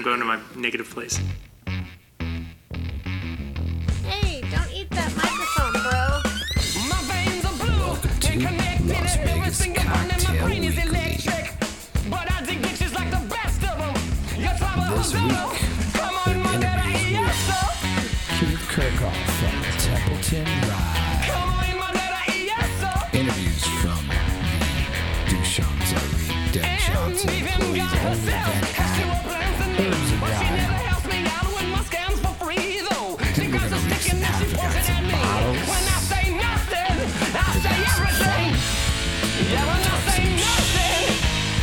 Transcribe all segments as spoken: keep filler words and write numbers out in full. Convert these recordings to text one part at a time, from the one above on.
I'm going to my negative place. Hey, don't eat that microphone, bro. My veins are blue. Welcome to Las Vegas Cocktail Weekly. But I dig bitches like the best of them. This week, we interviews with Keith Kirkhoff from Templeton Ride. Interviews from the Duchamps Ari Deb Johnson Employees Only event at Herbs and Ride. And we're going to reach some half got some bottles. We're going to have some fun. We're going to talk some shit.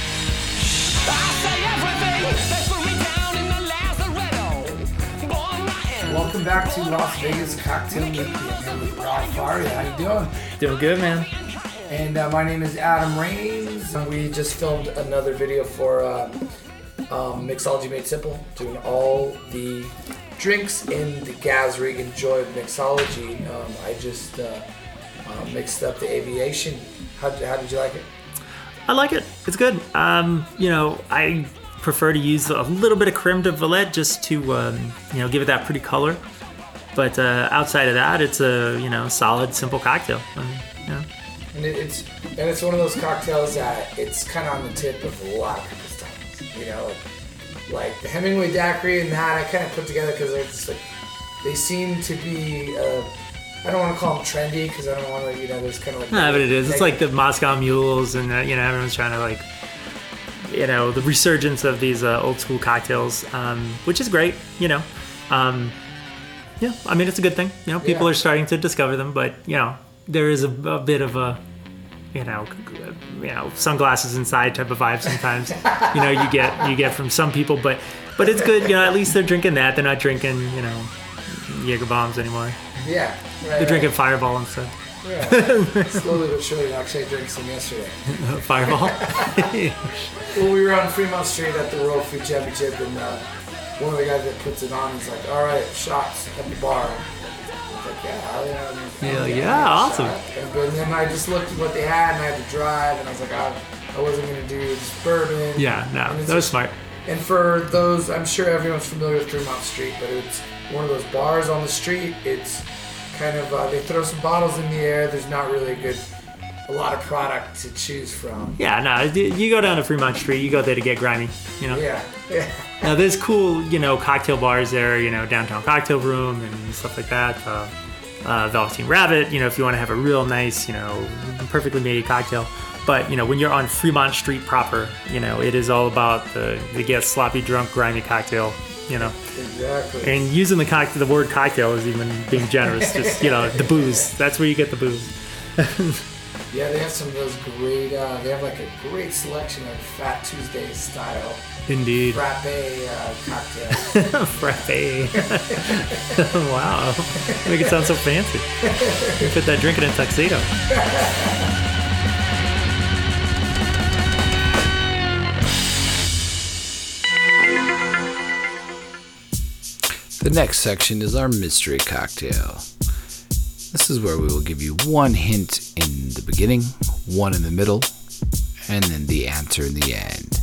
Welcome back to Las Vegas Cocktail Weekly. I'm here with Ralph Faria. How you doing? Doing good, man. And uh, my name is Adam Raines. We just filmed another video for uh, um, Mixology Made Simple, doing all the drinks in the Gaz Regan Joy of Mixology. Um, I just uh, uh, mixed up the aviation. How, how did you like it? I like it. It's good. Um, you know, I prefer to use a little bit of creme de Valette just to, um, you know, give it that pretty color. But uh, outside of that, it's a, you know, solid, simple cocktail. I mean, you know. And it, it's and it's one of those cocktails that it's kind of on the tip of a lot of people's tongues. You know, like, like the Hemingway daiquiri and that I kind of put together because they're just like they seem to be. Uh, I don't want to call them trendy because I don't want to, you know, there's kind of like. No, but it is. It's like the Moscow Mules, and uh, you know, everyone's trying to like, you know, the resurgence of these uh, old school cocktails, um, which is great. You know, um, yeah, I mean, it's a good thing. You know, people Yeah. are starting to discover them, but you know, there is a, a bit of a, you know, you know, sunglasses inside type of vibe sometimes. you know, you get you get from some people, but but it's good. You know, at least they're drinking that. They're not drinking, you know, Jaeger bombs anymore. Yeah. Right, They're right. drinking Fireball instead. Yeah. Slowly but surely, actually, I drank some yesterday. Fireball. Well, we were on Fremont Street at the World Food Championship, and uh, one of the guys that puts it on, he's like, "All right, shots at the bar." I was like, "Yeah, yeah." Yeah, yeah, awesome. And, but then I just looked at what they had, and I had to drive, and I was like, I, I wasn't gonna do just bourbon. Yeah, no, And it's that was just- smart. And for those, I'm sure everyone's familiar with Fremont Street, but it's one of those bars on the street. It's kind of, uh, they throw some bottles in the air. There's not really a good, a lot of product to choose from. Yeah, no, you go down to Fremont Street, you go there to get grimy, you know. Yeah, yeah. Now there's cool, you know, cocktail bars there, you know, downtown cocktail room and stuff like that. Uh, uh, Velveteen Rabbit, you know, if you want to have a real nice, you know, perfectly made cocktail. But you know, when you're on Fremont Street proper, you know, it is all about the the get sloppy, drunk, grimy cocktail. You know, Exactly. and using the cocktail, the word cocktail is even being generous. Just you know, the booze. That's where you get the booze. Yeah, they have some of those great, uh, they have like a great selection of Fat Tuesday style Indeed. frappe uh, cocktails. Frappe. Wow. Make it sound so fancy. You fit that drink in a tuxedo. The next section is our mystery cocktail. This is where we will give you one hint in the beginning, one in the middle, and then the answer in the end.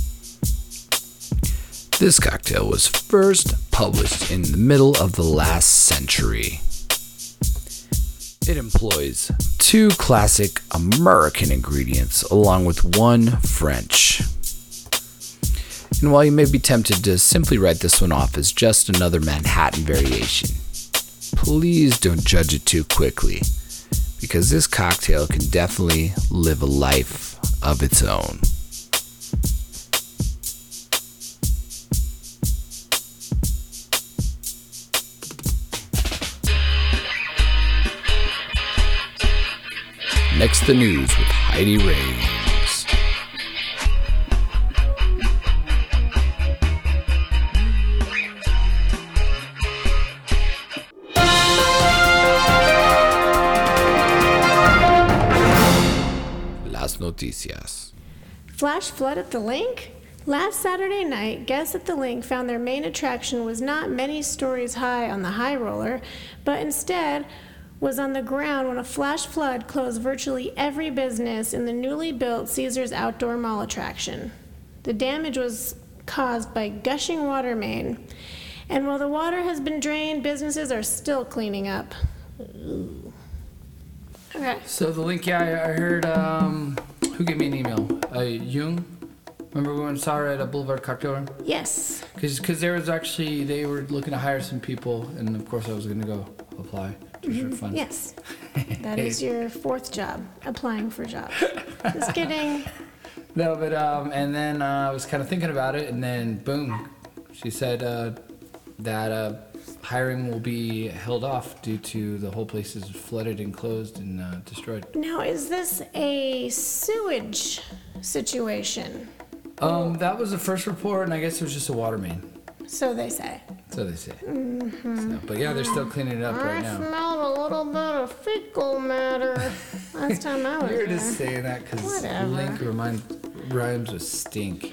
This cocktail was first published in the middle of the last century. It employs two classic American ingredients along with one French. And while you may be tempted to simply write this one off as just another Manhattan variation, please don't judge it too quickly, because this cocktail can definitely live a life of its own. Next, the news with Heidi Raines. Noticias. Flash flood at the link? Last Saturday night, guests at the link found their main attraction was not many stories high on the high roller, but instead was on the ground when a flash flood closed virtually every business in the newly built Caesars Outdoor Mall attraction. The damage was caused by gushing water main. And while the water has been drained, businesses are still cleaning up. Ooh. Okay. So the link, yeah, I, I heard, um, who gave me an email? Uh, Jung? Remember when we saw her at a Boulevard Cocktail Room? Yes. Because there was actually, they were looking to hire some people, and of course I was going to go apply just for fun. Yes. That is your fourth job, applying for jobs. Just kidding. No, but, um, and then uh, I was kind of thinking about it, and then boom, she said uh, that uh, hiring will be held off due to the whole place is flooded and closed and uh, destroyed. Now, is this a sewage situation? Um, that was the first report, and I guess it was just a water main. So they say. So they say. Mm-hmm. So, but yeah, they're still cleaning it up right I now. smelled a little bit of fecal matter last time I was You're there. just saying that because Whatever. Link remind, rhymes with stink.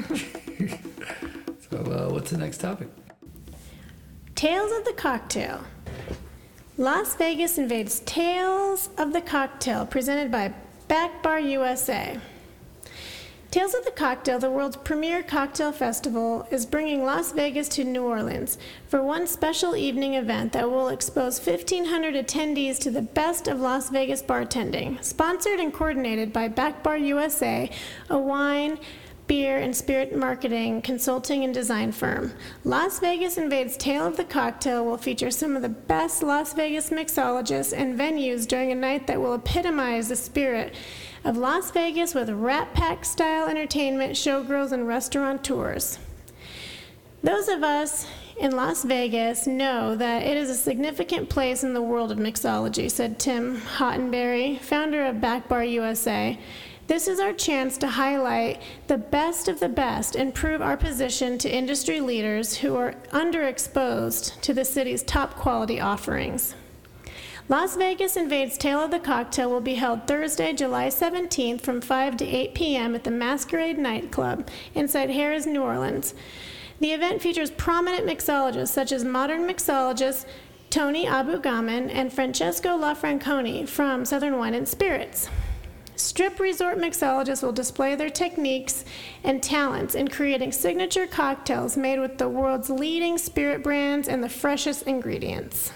So uh, what's the next topic? Tales of the Cocktail. Las Vegas invades Tales of the Cocktail, presented by Back Bar U S A. Tales of the Cocktail, the world's premier cocktail festival, is bringing Las Vegas to New Orleans for one special evening event that will expose fifteen hundred attendees to the best of Las Vegas bartending. Sponsored and coordinated by Back Bar U S A, a wine, beer, and spirit marketing, consulting, and design firm. Las Vegas Invades Tale of the Cocktail will feature some of the best Las Vegas mixologists and venues during a night that will epitomize the spirit of Las Vegas with Rat Pack-style entertainment, showgirls, and restaurateurs. Those of us in Las Vegas know that it is a significant place in the world of mixology, said Tim Hottenberry, founder of Back Bar U S A. This is our chance to highlight the best of the best and prove our position to industry leaders who are underexposed to the city's top quality offerings. Las Vegas Invades Tale of the Cocktail will be held Thursday, July seventeenth from five to eight p.m. at the Masquerade Nightclub inside Harrah's, New Orleans. The event features prominent mixologists such as modern mixologist Tony Abugaman and Francesco Lafranconi from Southern Wine and Spirits. Strip resort mixologists will display their techniques and talents in creating signature cocktails made with the world's leading spirit brands and the freshest ingredients.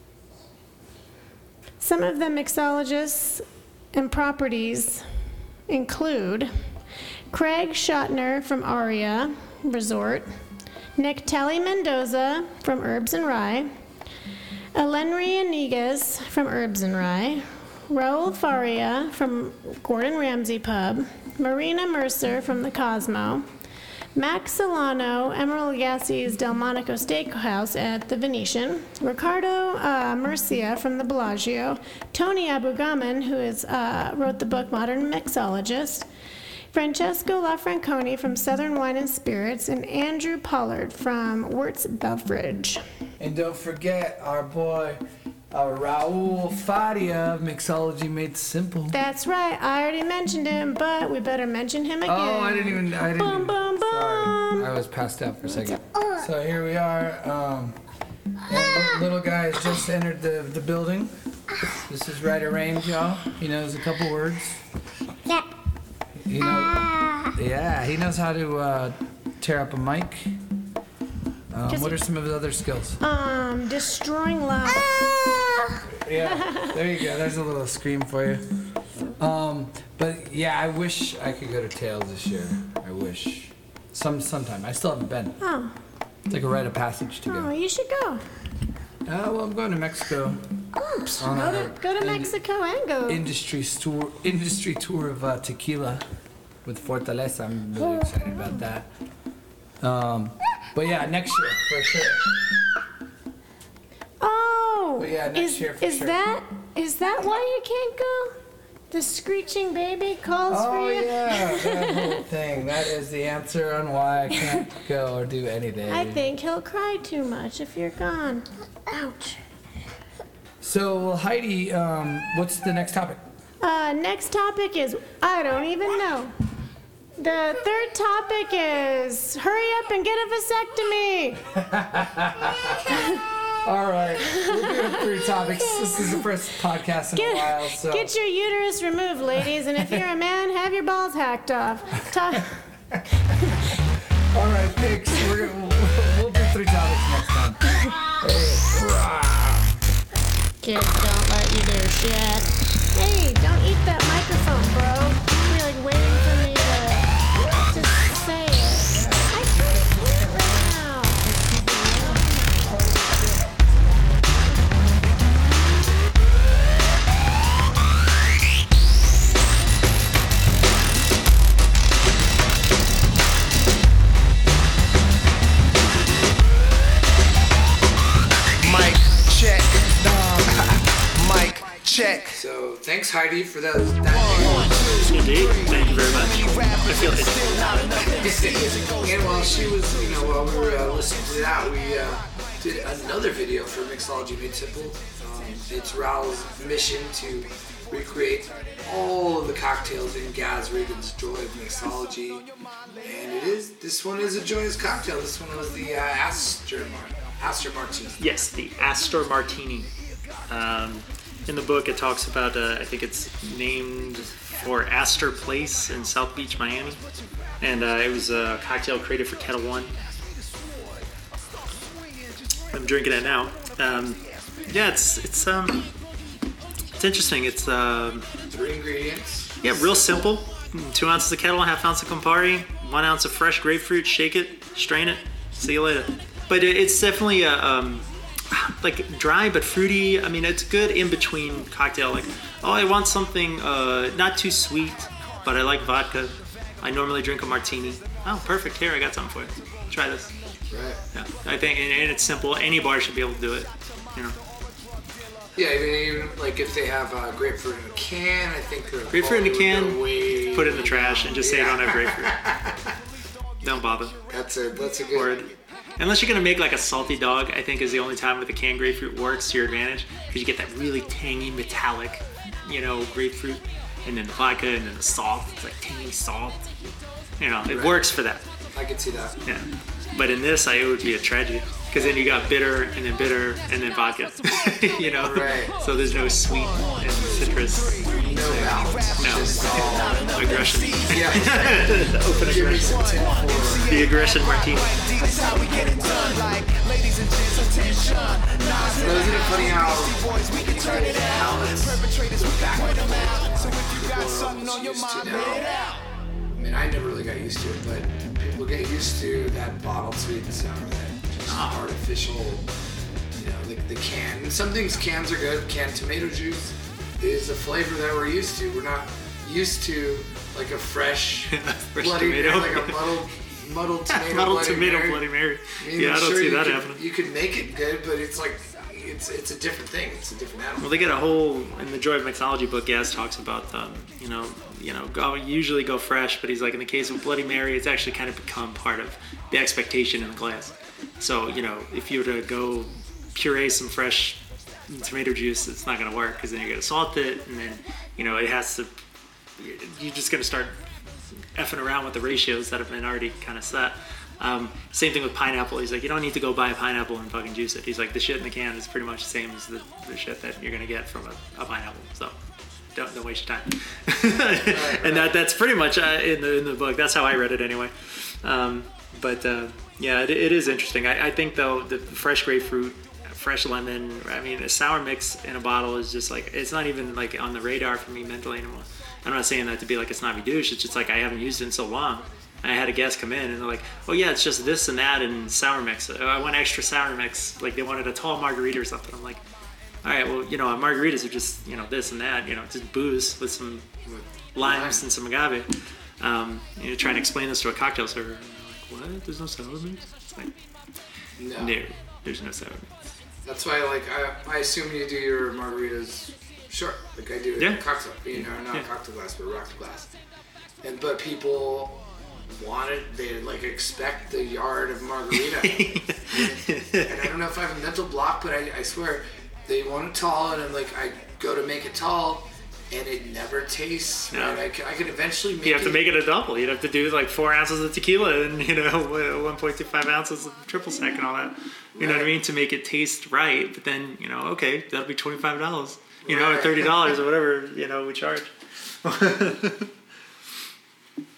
Some of the mixologists and properties include Craig Schottner from Aria Resort, Nectali Mendoza from Herbs and Rye, Elenri Inigas from Herbs and Rye, Raul Faria from Gordon Ramsay Pub, Marina Mercer from the Cosmo, Max Solano, Emerald Gassi's Del Monaco Steakhouse at the Venetian, Ricardo uh, Murcia from the Bellagio, Tony Abugaman, who is, uh, wrote the book Modern Mixologist, Francesco Lafranconi from Southern Wine and Spirits, and Andrew Pollard from Wirtz Beverage. And don't forget our boy, our Raul Faria of Mixology Made Simple. That's right. I already mentioned him, but we better mention him again. Oh, I didn't even. I didn't. Boom, even, boom, boom. Sorry, I was passed out for a second. So here we are. Um, and little guy has just entered the the building. This is Ryder Range, y'all. He knows a couple words. Yeah. He knows, yeah, he knows how to uh, tear up a mic. Um, what are some of his other skills? Um, destroying love. Yeah, there you go. There's a little scream for you. Um, but yeah, I wish I could go to Tales this year. I wish. Some sometime. I still haven't been. Oh, It's like a rite of passage to oh, go. you should go. Uh, well, I'm going to Mexico Oops. On Go a- to, go to in- Mexico and go. industry tour. Industry tour of uh, tequila with Fortaleza. I'm really excited about that. Um, but yeah, next year for sure. Oh, But yeah, next is, year for is sure. that is that why you can't go? The screeching baby calls Oh for you. yeah, that whole thing. That is the answer on why I can't go or do anything. I think he'll cry too much if you're gone. Ouch. So, well, Heidi, um, what's the next topic? Uh, next topic is I don't even know. The third topic is hurry up and get a vasectomy. All right, we'll do three topics. This is the first podcast in a while, Get, so get your uterus removed, ladies, and if you're a man, have your balls hacked off. To- All right, thanks. We're gonna, we'll, we'll do three topics next time. Hey, rah. Kids don't let you do shit. Hey, don't eat that microphone, bro. You're like waiting for me to just say it. I can't hear it right now. Mic check. Mic check. So thanks, Heidi, for that. that Indeed. Thank you very much. I feel it. And while she was, you know, while we were uh, listening to that, we uh, did another video for Mixology Made Simple. Um, it's Raul's mission to recreate all of the cocktails in Gaz Regan's Joy of Mixology. And it is, this one is a joyous cocktail. This one was the uh, Astor, Mar- Astor Martini. Yes, the Astor Martini. Um, in the book, it talks about, uh, I think it's named for Astor Place in South Beach, Miami. And uh, it was a cocktail created for Kettle One. I'm drinking it now. Um, yeah, it's it's um it's interesting. It's um Three ingredients. yeah, real simple. Two ounces of Kettle, half ounce of Campari, one ounce of fresh grapefruit. Shake it, strain it. See you later. But it, it's definitely a um like dry but fruity. I mean, it's good in between cocktail. Like, oh, I want something uh not too sweet, but I like vodka. I normally drink a martini. Oh, perfect. Here, I got something for you. Try this. Right. Yeah, I think, and, and it's simple. Any bar should be able to do it. You know, Yeah, even, even like if they have uh, grapefruit in a can, I think the grapefruit in a quality can, would go way put it in the trash, and just say you Yeah. don't have grapefruit. Don't bother. That's a that's a good Word. Unless you're gonna make like a salty dog, I think is the only time with the canned grapefruit works to your advantage, because you get that really tangy, metallic, you know, grapefruit, and then the vodka, and then the salt. It's like tangy salt. You know, it Right. works for that. I can see that. Yeah. But in this, I, it would be a tragedy, because then you got bitter, and then bitter, and then vodka. You know. Right. So there's no sweet and citrus. No balance. No. Just all. Aggression. Yeah. Open Give me aggression. some tin for. The aggression martini. That's how we get it done. Like, ladies and gents, attention. Nas So isn't it funny how boys, we can turn it out. palates Perpetrators, we can point them out. So if you people got are something on your almost used to mind, now? let it out. I mean, I never really got used to it, but people get used to that bottled sweet and sour, that just artificial, you know, the, the can. And some things cans are good. Canned tomato juice is a flavor that we're used to. We're not used to like a fresh, Fresh bloody tomato. Mary, like a muddled, muddled tomato Muddled Bloody tomato Mary. Bloody Mary. I mean, Yeah, I I'm don't sure see you that could, happening. You could make it good, but it's like it's it's a different thing. It's a different animal. Well, they get a whole in the Joy of Mixology book. Gaz talks about, um, you know, you know, go, usually go fresh, but he's like in the case of Bloody Mary, it's actually kind of become part of the expectation in the glass. So, you know, if you were to go puree some fresh tomato juice, it's not going to work, because then you're going to salt it, and then, you know, it has to. You're just going to start effing around with the ratios that have been already kind of set. Um, same thing with pineapple. He's like, you don't need to go buy a pineapple and fucking juice it. He's like, the shit in the can is pretty much the same as the, the shit that you're gonna get from a, a pineapple. So don't, don't waste your time. And that that's pretty much uh, in the in the book. That's how I read it anyway. Um, but uh, yeah, it, it is interesting. I, I think though the fresh grapefruit, fresh lemon. I mean, a sour mix in a bottle is just like, it's not even like on the radar for me mentally anymore. I'm not saying that to be like a snobby douche. It's just like I haven't used it in so long. And I had a guest come in and they're like, oh yeah, it's just this and that and sour mix. I want extra sour mix. Like they wanted a tall margarita or something. I'm like, all right, well, you know, margaritas are just, you know, this and that, you know, just booze with some limes and some agave. Um, you know, trying to explain this to a cocktail server. And they're like, what? There's no sour mix? It's like, No. no, there's no sour mix. That's why, like, I, I assume you do your margaritas short, like I do in Yeah. a cocktail, you know, not Yeah. a cocktail glass, but a rock glass. And but people want it, they like expect the yard of margarita. And I don't know if I have a mental block, but I, I swear they want it tall, and I'm like, I go to make it tall, and it never tastes No. right. I can, I can eventually make You have it. to make it a double. You'd have to do like four ounces of tequila and, you know, one point two five ounces of triple sec and all that. You know what I Right. mean? To make it taste right. But then, you know, okay, that'll be twenty-five dollars, you know, or Right. thirty dollars or whatever, you know, we charge.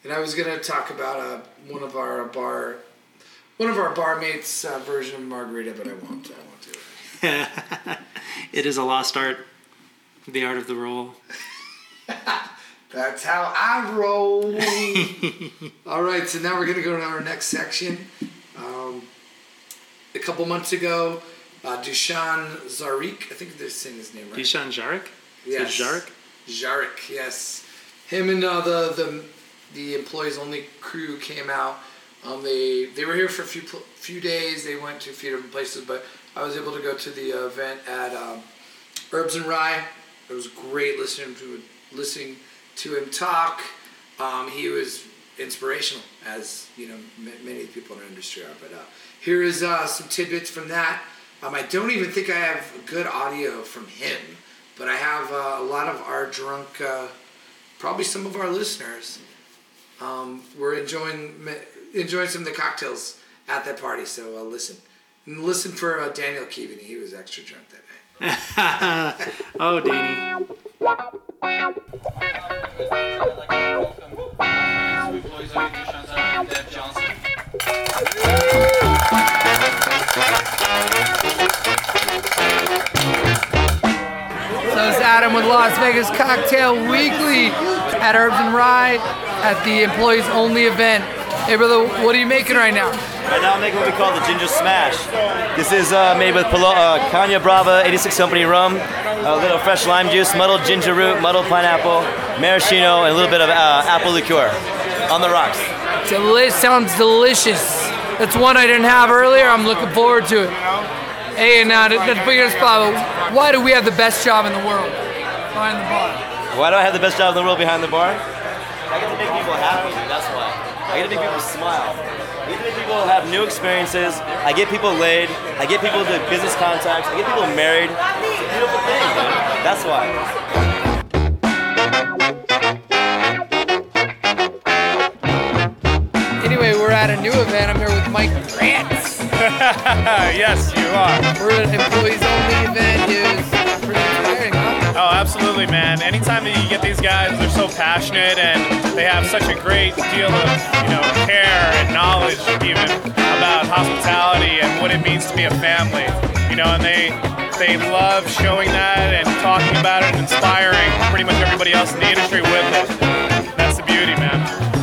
And I was gonna talk about uh, one of our bar, one of our barmates' uh, version of margarita, but I won't. I won't do it. It is a lost art, the art of the roll. That's how I roll. All right, so now we're gonna go to our next section. Um, a couple months ago, uh, Dushan Zarik, I think they're saying his name right. Dushan Jarek? Yes. Is it Jarek? Jarek, yes. Him and uh, the the the employees only crew came out. Um, they they were here for a few few days. They went to a few different places, but I was able to go to the uh, event at um, Herbs and Rye. It was great listening to listening to him talk. Um, he was inspirational, as you know, m- many of the people in our industry are. But uh, here is uh, some tidbits from that. Um, I don't even think I have good audio from him, but I have uh, a lot of our drunk, uh, probably some of our listeners. Um, we're enjoying enjoying some of the cocktails at that party, so uh, listen. And listen for uh, Daniel Keaveney. He was extra drunk that night. Oh, Danny. So it's Adam with Las Vegas Cocktail Weekly at Herbs and Rye at the Employees Only event. Hey brother, what are you making right now? Right now I'm making what we call the Ginger Smash. This is uh, made with Palo- uh, Caña Brava eighty-six Company rum, a little fresh lime juice, muddled ginger root, muddled pineapple, maraschino, and a little bit of uh, apple liqueur on the rocks. Deli- sounds delicious. That's one I didn't have earlier. I'm looking forward to it. Hey, and uh, let's put you on the spot. Why do we have the best job in the world behind the bar? Why do I have the best job in the world behind the bar? I get to make people happy, that's why. I get to make people smile. I get to make people have new experiences. I get people laid. I get people to business contacts. I get people married. It's a beautiful thing, dude. That's why. Anyway, we're at a new event. I'm here with Mike Grant. Yes, you are. We're at an Employees Only event. It was pretty inspiring, huh? Oh, absolutely, man. Anytime that you get these guys, they're so passionate and they have such a great deal of, you know, care and knowledge even about hospitality and what it means to be a family. You know, and they they love showing that and talking about it and inspiring pretty much everybody else in the industry with it. That's the beauty, man.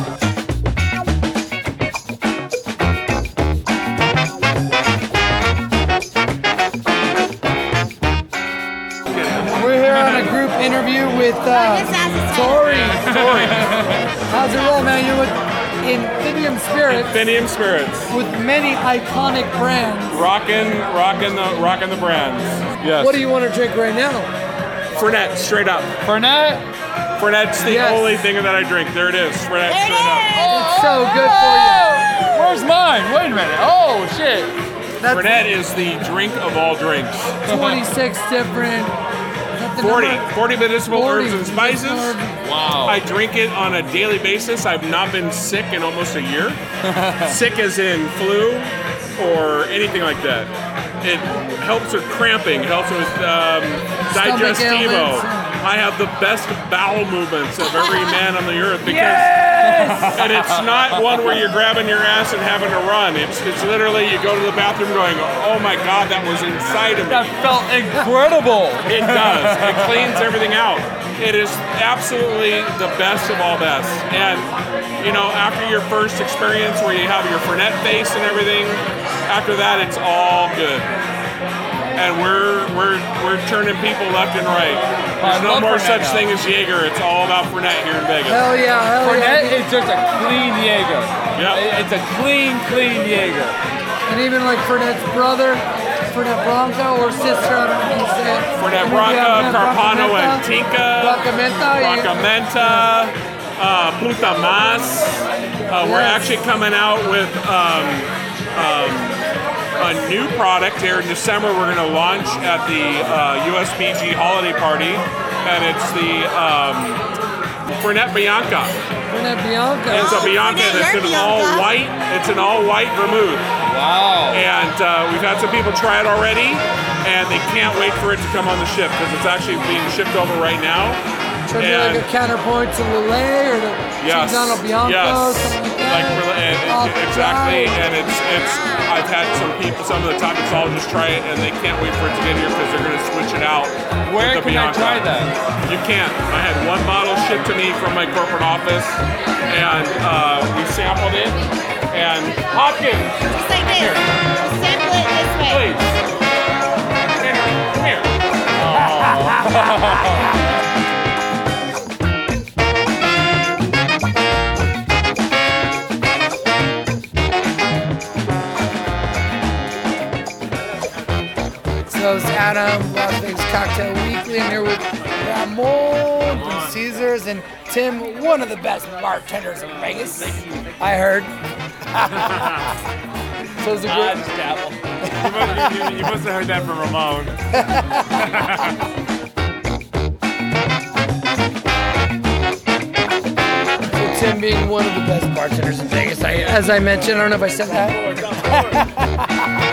We're here on a group interview with uh, Tori. Tori. How's it roll, man? You're with Infinium Spirits. Infinium Spirits. With many iconic brands. Rockin', rockin' the, rockin' the brands. Yes. What do you want to drink right now? Fernet, straight up. Fernet? Fernet's the Yes. only thing that I drink. There it is. Fernet, straight up. It's so good for you. Where's mine? Wait a minute. Oh, shit. That's Fernet is the drink of all drinks. twenty-six different. Is that the forty. number? forty medicinal forty herbs and spices. medicinal herbs. Wow. I drink it on a daily basis. I've not been sick in almost a year. Sick as in flu or anything like that. It helps with cramping, helps with um, Stomach digestivo. ailments. I have the best bowel movements of every man on the earth because, and it's not one where you're grabbing your ass and having to run. It's it's literally you go to the bathroom going, oh my God, that was inside of me. That felt incredible. It does. It cleans everything out. It is absolutely the best of all best. And you know, after your first experience where you have your Fernet face and everything, after that it's all good. And we're we're we're turning people left and right. There's no more such thing as Jaeger. It's all about Fernet here in Vegas. Hell yeah, hell Fernet yeah. is just a clean Jaeger. Yeah. It's a clean, clean Jaeger. And even like Fernet's brother, Fernet Branca or sister, I don't know how you say it. Fernet And then we Branca, have Carpano Brancamenta, Antica, Brancamenta, you- Brancamenta, uh, Puta Mas. Uh, we're Yes. actually coming out with um, um, a new product here in December. We're going to launch at the uh, U S B G holiday party, and it's the um, Fernet Bianca. Fernet Bianca. It's a Bianca that's an all white. It's an all white vermouth. Wow. And uh, we've had some people try it already, and they can't wait for it to come on the ship because it's actually being shipped over right now. So is it like a counterpoint to Lillet or the Yes. Cinzano Bianco, Yes. something like that. Like rela- and, Oh, and- exactly, right. and it's it's. I've had some people, some of the toxicologists try it, and they can't wait for it to get here because they're going to switch it out. Where with the can I Bianco. try that? You can't. I had one bottle shipped to me from my corporate office, and uh, we sampled it. And Hopkins, Just like this. Here. Sample it this way. please, come here. So it's Adam, Las Vegas Cocktail Weekly. I'm here with Ramon from Caesars and Tim, one of the best bartenders in Vegas. I heard. So it's a Ah, great. just dabble. you, must, you, you must have heard that from Ramon. So Tim being one of the best bartenders in Vegas. I, as I mentioned, I don't know if I said that.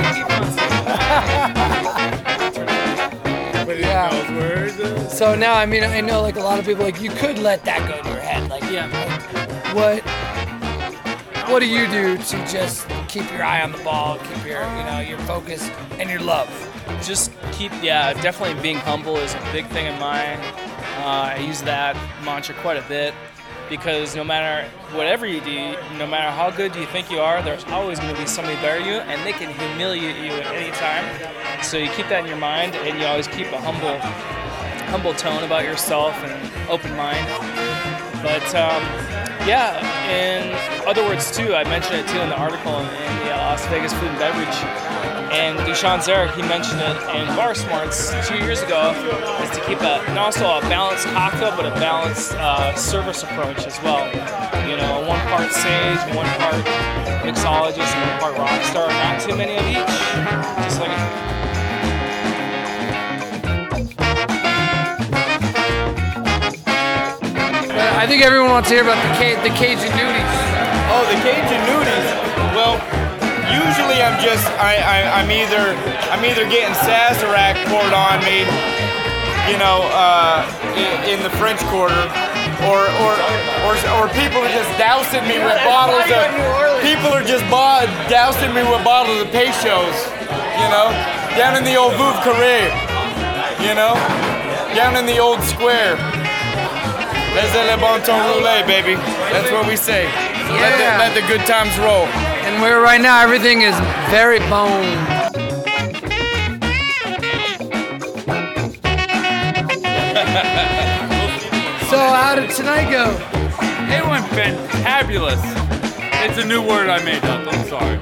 But yeah. So now, I mean, I know like a lot of people, like you could let that go to your head. Like, yeah, like, what, what do you do to just keep your eye on the ball, keep your, you know, your focus and your love? Just keep, yeah, definitely being humble is a big thing of mine. Uh, I use that mantra quite a bit because no matter whatever you do, no matter how good you think you are, there's always going to be somebody better than you, and they can humiliate you at any time. So you keep that in your mind, and you always keep a humble, humble tone about yourself and open mind. But um, yeah, in other words too, I mentioned it too in the article in, in the uh, Las Vegas Food and Beverage. And Dushan Zarek, he mentioned it in Bar Smarts two years ago, is to keep a, not also a balanced cocktail, but a balanced uh, service approach as well. You know, one part sage, one part mixologist, and one part rockstar, not too many of each. Just like I think everyone wants to hear about the, Ca- the Cajun Nudies. Oh, the Cajun Nudies. Well, usually I'm just I, I I'm either I'm either getting Sazerac poured on me, you know, uh, in, in the French Quarter, or or or or people are just dousing me with bottles of people are just bo- dousing me with bottles of Peychaud's, you know, down in the old Veuve Carré, you know, down in the old square. Laissez le bon temps rouler, baby. That's what we say. Let the, let the good times roll. And where right now everything is very bone. So how did tonight go? It went fantabulous. It's a new word I made up. I'm sorry.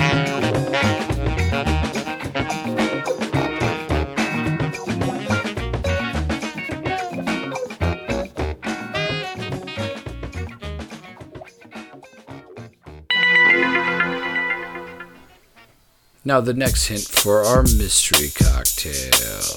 Now the next hint for our mystery cocktail.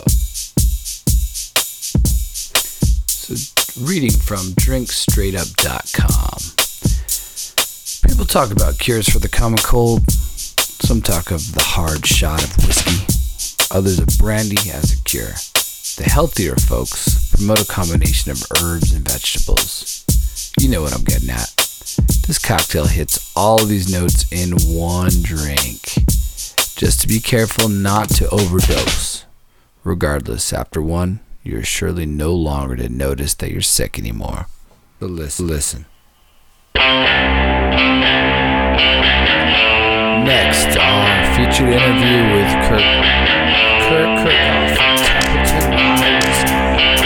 So reading from drink straight up dot com. People talk about cures for the common cold. Some talk of the hard shot of whiskey. Others of brandy as a cure. The healthier folks promote a combination of herbs and vegetables. You know what I'm getting at. This cocktail hits all of these notes in one drink. Just to be careful not to overdose. Regardless, after one, you're surely no longer to notice that you're sick anymore. But listen, listen. Next, our featured interview with Kurt, Kurt Kirkhoff from Templeton Rye Whiskey.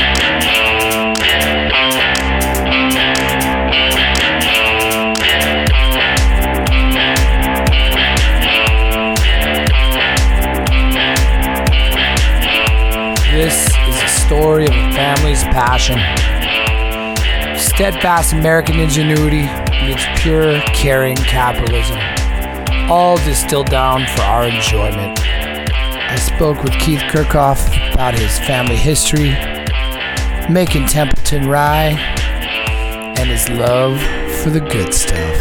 This is a story of a family's passion, steadfast American ingenuity meets pure, caring capitalism, all distilled down for our enjoyment. I spoke with Keith Kirkhoff about his family history, making Templeton Rye, and his love for the good stuff.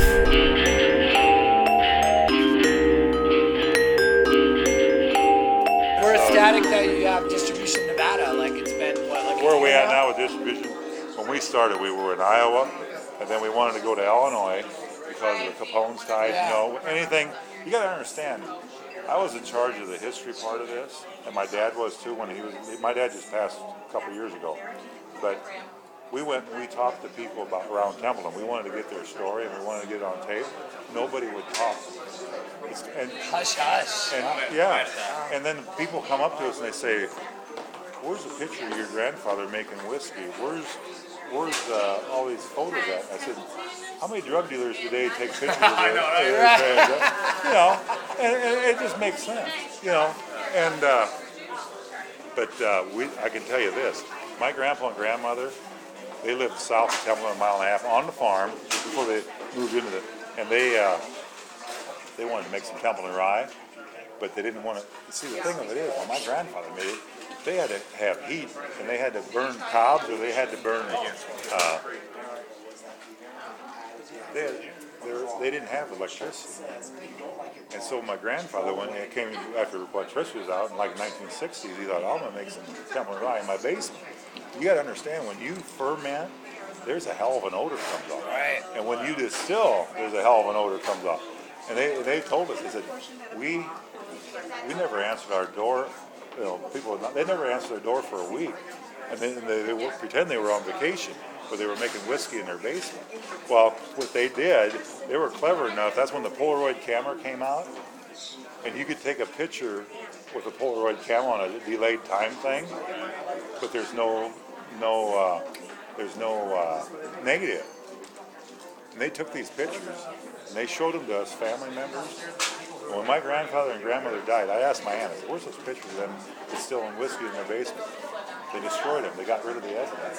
We're ecstatic that you have distribution in Nevada. Like it's been what, like Where are we at now with distribution? When we started, we were in Iowa, And then we wanted to go to Illinois because of the Capone's ties, Yeah. you know, anything. You got to understand, I was in charge of the history part of this, and my dad was too when he was, my dad just passed a couple years ago. But we went and we talked to people about around Templeton. We wanted to get their story and we wanted to get it on tape. Nobody would talk. It's, and, Hush, hush. and, yeah. And then people come up to us and they say, where's the picture of your grandfather making whiskey? Where's where's uh, all these photos at? I said, how many drug dealers today take pictures of I it? know, right? You know, and, and it just makes sense, you know. And uh, but uh, we, I can tell you this: my grandpa and grandmother, they lived south of Templeton, a mile and a half, on the farm just before they moved into the, and they uh, they wanted to make some Templeton rye, but they didn't want to. See, the thing of it is, when my grandfather made it, they had to have heat, and they had to burn cobs, or they had to burn. Uh, they, had, they, were, they didn't have electricity, and so my grandfather, when it came after electricity was out in like nineteen sixties, he thought, I'm gonna make some Templeton rye in my basement. You got to understand, when you ferment, there's a hell of an odor comes off, right? And when you distill, there's a hell of an odor comes off. And they they told us, they said, we we never answered our door. You know, people, they never answered their door for a week. And they, they, they would pretend they were on vacation, but they were making whiskey in their basement. Well, what they did, they were clever enough. That's when the Polaroid camera came out. And you could take a picture with a Polaroid camera on a delayed time thing, but there's no, no, uh, there's no uh, negative. And they took these pictures, and they showed them to us family members. And when my grandfather and grandmother died, I asked my aunt, I said, where's those pictures of them distilling whiskey in their basement? They destroyed them. They got rid of the evidence.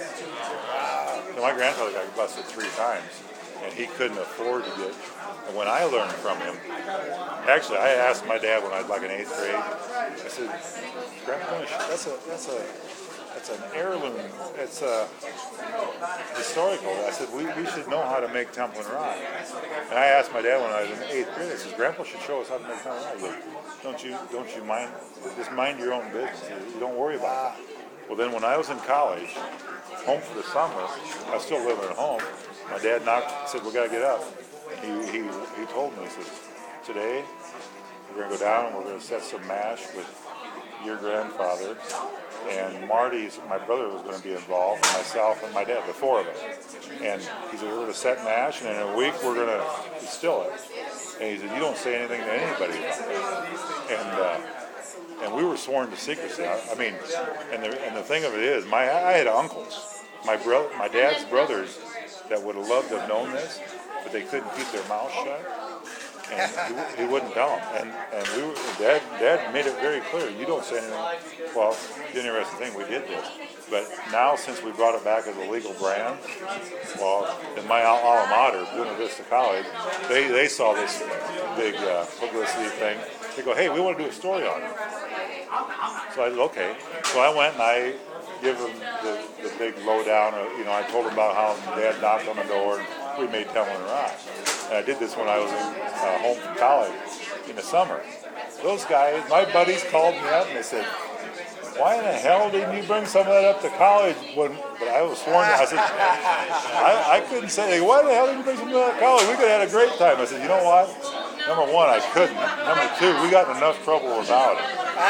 So my grandfather got busted three times, and he couldn't afford to get. And when I learned from him, actually, I asked my dad when I was like in eighth grade. I said, "Grandpa, that's a that's a that's an heirloom. It's a historical." I said, "We we should know how to make Templeton rye." And I asked my dad when I was in eighth grade. I said, "Grandpa should show us how to make Templeton rye." He goes, "Don't you don't you mind? Just mind your own business. You don't worry about it." Well, then when I was in college, home for the summer, I was still living at home. My dad knocked, said, "We got to get up." He, he he told me, he says, "Today we're going to go down and we're going to set some mash with your grandfather, and Marty's, my brother was going to be involved, and myself and my dad, the four of us." And he said, "We're going to set mash, and in a week we're going to distill it." And he said, "You don't say anything to anybody about it." And uh, and we were sworn to secrecy. I, I mean, and the and the thing of it is, my I had uncles, my bro, my dad's brothers, that would have loved to have known this, but they couldn't keep their mouths shut, and he, he wouldn't tell them. And and we were, dad dad made it very clear, you don't say anything. Well, the interesting thing, we did this, but now since we brought it back as a legal brand, well, in my alma mater, Buena Vista College, they they saw this big uh, publicity thing. They go, "Hey, we want to do a story on it." So I said, "Okay." So I went and I give them the, the big lowdown. Of, you know, I told them about how Dad knocked on the door and we made Templeton rye. And I did this when I was in, uh, home from college in the summer. Those guys, my buddies called me up and they said, "Why in the hell didn't you bring some of that up to college?" When, but I was sworn to, I said, I, I couldn't say, "Why the hell didn't you bring some of that to college? We could have had a great time." I said, "You know what? Number one, I couldn't. Number two, we got in enough trouble without it."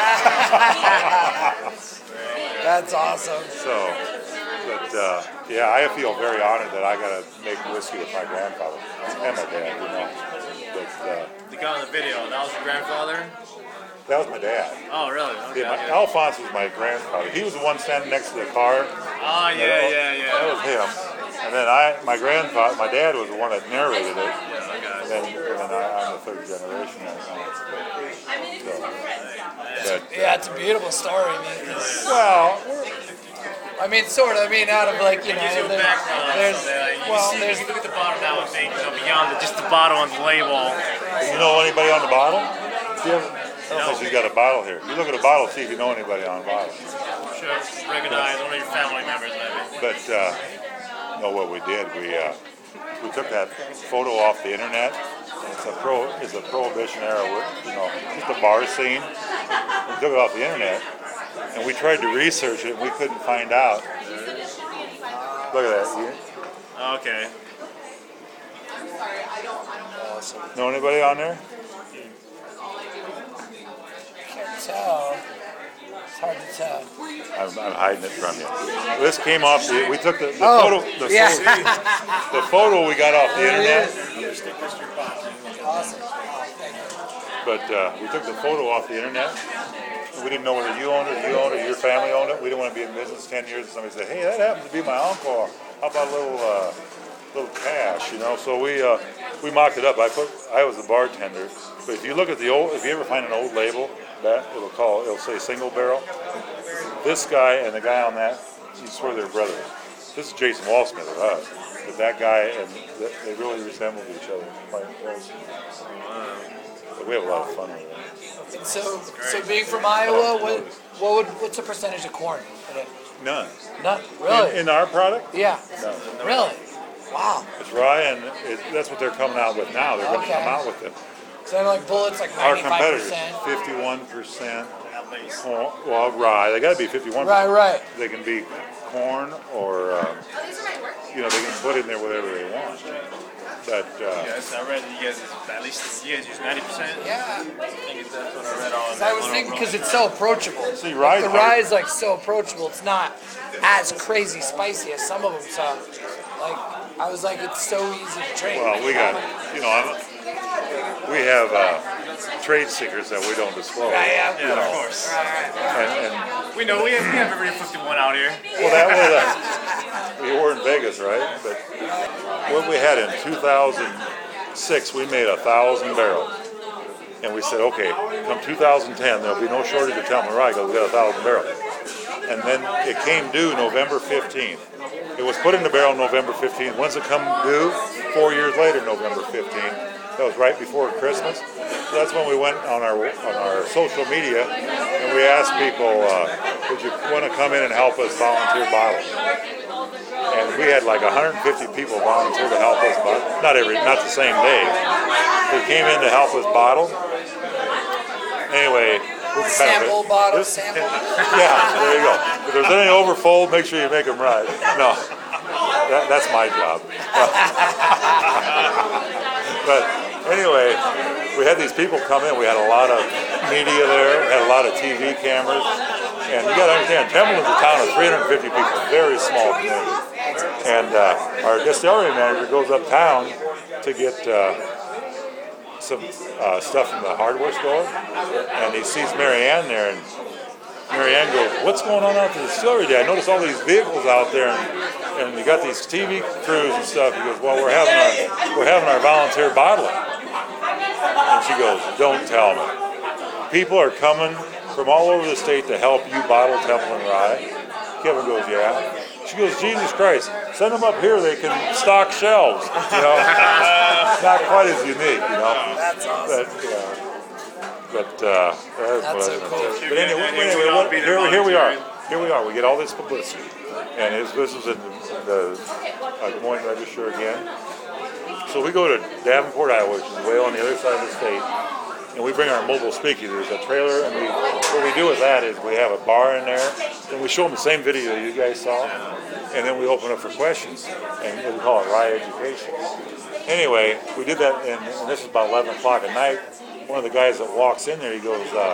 That's awesome. So, but uh, yeah, I feel very honored that I got to make whiskey with my grandfather and my dad, you know. But, uh, The guy on the video, that was your grandfather? that was my dad. Oh, really? Okay, Yeah, my, okay. Alphonse was my grandfather. He was the one standing next to the car. Oh, yeah, That- yeah, yeah. That was him. And then I, my grandfather, my dad was the one that narrated it. Yeah, I got And it. then, and then I, I'm the third generation. So, but, Yeah, it's a beautiful story, man. 'cause- well, I mean, sort of. I mean, out of like you know, Gives you a there- background on there's something. Like, you well, see, there's you look at the bottom now and think, you know, beyond the, just the bottle on the label. you know anybody on the bottle? Do you have, I don't think you got a bottle here. You look at a bottle, see if you know anybody on the bottle. Sure, recognize one of your family members, maybe. But uh, you know what we did? We uh, we took that photo off the internet. And it's a pro, it's a prohibition era, you know, just a bar scene. We took it off the internet, and we tried to research it, and we couldn't find out. Look at that. You- Okay. Awesome. Know anybody on there? Can't tell. It's hard to tell. I'm, I'm hiding it from you. This came off the. We took the, the Oh, photo. The, yeah. photo the photo we got off the internet. Awesome. But uh, we took the photo off the internet. And we didn't know whether you owned it, you owned it, your family owned it. We didn't want to be in business ten years and somebody said, "Hey, that happens to be my uncle. How about a little, uh, little cash?" You know. So we uh, we mocked it up. I put. I was the bartender. But if you look at the old, if you ever find an old label, that it'll call, it'll say single barrel. This guy and the guy on that, you swear they're brothers. This is Jason Wallsmith of us, but that guy and th- they really resembled each other quite close. But we have a lot of fun with it. And so, so being from Iowa, what, what would, what's the percentage of corn in it? None. None. Really? In, in our product? Yeah. No. Really? Wow. It's rye, and it, that's what they're coming out with now. They're going to Okay. come out with it. So they're like bullets, like Our ninety-five competitors, percent. fifty-one percent. Corn, well, rye. They got to be fifty-one. Right, right. They can be corn or, uh, you know, they can put in there whatever they want. But uh, Yes, I read that you guys, at least you guys use ninety percent. Yeah. I think that's what I read on. 'Cause I was thinking because it's so approachable. See, Like, rye's the hard. rye is like so approachable. It's not as crazy spicy as some of them. So, like, I was like, it's so easy to drink. well, we got, you know, I'm, we have uh, trade secrets that we don't disclose. Right, yeah. you Yeah, know. of course. And, and We know we have, we have every fifty-one out here. well, that was uh, we were in Vegas, right? But what we had in two thousand six, we made a thousand barrels, and we said, okay, come two thousand ten, there'll be no shortage of Telman Rye because we got a thousand barrels. And then it came due November fifteenth. It was put in the barrel November fifteenth. When's it come due? Four years later, November fifteenth. That was right before Christmas. So that's when we went on our on our social media and we asked people, uh, would you want to come in and help us volunteer bottle? And we had like one hundred fifty people volunteer to help us bottle. Not every, not the same day. They came in to help us bottle. Anyway, this is kind of Sample a- bottle, this- sample. yeah, there you go. If there's any overfold, make sure you make them right. No, that, that's my job. But anyway, we had these people come in. We had a lot of media there. We had a lot of T V cameras. And you got to understand, Templeton's a town of three hundred fifty people, very small community. And uh, our distillery manager goes uptown to get uh, some uh, stuff from the hardware store, and he sees Mary Ann there, and Mary Ann goes, "What's going on out at the distillery today? I noticed all these vehicles out there, and, and you got these T V crews and stuff." He goes, "Well, we're having our we're having our volunteer bottling." And she goes, "Don't tell me. People are coming from all over the state to help you bottle Templeton Rye." Kevin goes, "Yeah." She goes, "Jesus Christ, send them up here. They can stock shelves." You know, not quite as unique, you know. That's awesome. But, yeah. But uh, that's, That's what so I was cool. gonna say. But anyway, anyway what, here, here we are. Here we are. We get all this publicity, and it's, this is in the uh, Des Moines Register again. So we go to Davenport, Iowa, which is way on the other side of the state, and we bring our mobile speakeasy. There's a trailer, and we, what we do with that is we have a bar in there, and we show them the same video that you guys saw, and then we open up for questions, and we call it Rye Education. Anyway, we did that, and, and this is about eleven o'clock at night. One of the guys that walks in there, he goes, uh,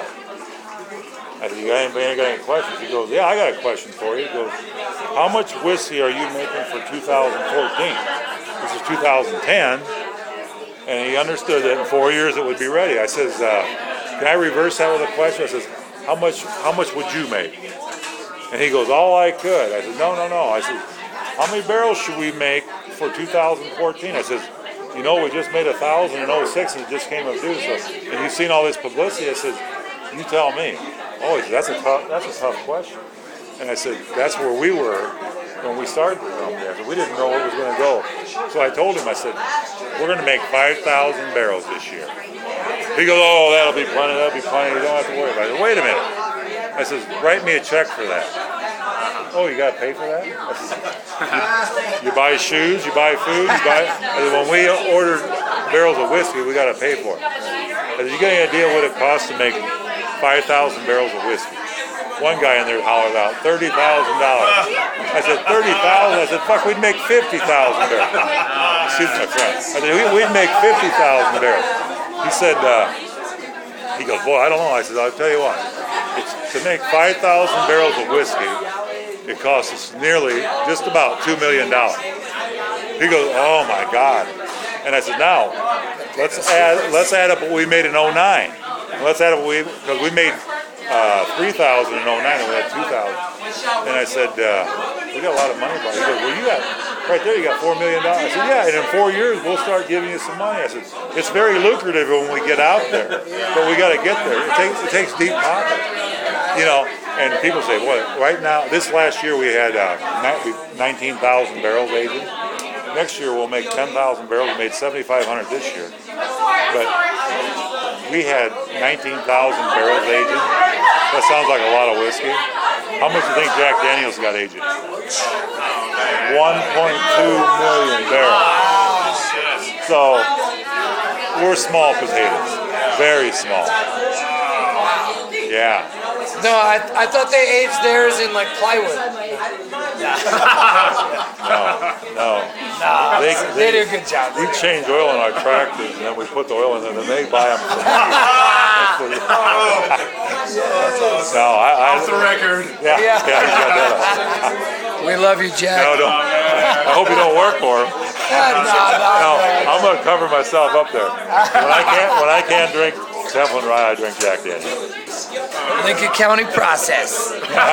I said, "You got anybody got any questions?" He goes, "Yeah, I got a question for you." He goes, "How much whiskey are you making for two thousand fourteen? This is two thousand ten. And he understood that in four years it would be ready. I says, uh, "Can I reverse that with a question?" I says, "How much? How much would you make?" And he goes, "All I could." I said, "No, no, no." I said, "How many barrels should we make for two thousand fourteen?" I says, "You know, we just made a thousand in oh six and it just came up due. So, and you've seen all this publicity." I said, "You tell me." Oh, he said, "That's a tough, that's a tough question." And I said, "That's where we were when we started the company." I said, "We didn't know where it was going to go." So I told him, I said, "We're going to make five thousand barrels this year." He goes, "Oh, that'll be plenty. That'll be plenty. You don't have to worry about it." I said, "Wait a minute." I said, "Write me a check for that." "Oh, you got to pay for that?" I said, you, you buy shoes, you buy food, you buy. I said, "When we order barrels of whiskey, we got to pay for it." I said, "You got any idea what it costs to make five thousand barrels of whiskey?" One guy in there hollered out, thirty thousand dollars. I said, thirty thousand dollars? I said, "Fuck, we'd make fifty thousand barrels." excuse my friend. I said, we, we'd make fifty thousand barrels. He said, uh, he goes, boy, I don't know. I said, I'll tell you what. It's, to make five thousand barrels of whiskey, it costs us nearly just about two million dollars. He goes, oh my God. And I said, now, let's add, let's add up what we made in oh nine. Let's add up what we, because we made uh, three thousand in oh nine and we had two thousand. And I said, uh, we got a lot of money. He goes, well, you got, right there, you got four million dollars. I said, yeah, and in four years, we'll start giving you some money. I said, it's very lucrative when we get out there, but we got to get there. It takes, it takes deep pockets, you know. And people say, well, right now, this last year we had uh, nineteen thousand barrels aging. Next year we'll make ten thousand barrels. We made seventy-five hundred this year. But we had nineteen thousand barrels aging. That sounds like a lot of whiskey. How much do you think Jack Daniel's got aging? one point two million barrels. So we're small potatoes. Very small. Yeah. No, I, I thought they aged theirs in like plywood. no, no. Nah, they, they, they do a good job. We change oil in our tractors, and then we put the oil in them, and they buy them. no, I, I. Off the record. Yeah, yeah. yeah you got that. We love you, Jack. No, don't. I hope you don't work for him. no, no, no, I'm gonna cover myself up there. When I can't, when I can't drink Temple and Rye, I drink Jack Daniels. Lincoln County process.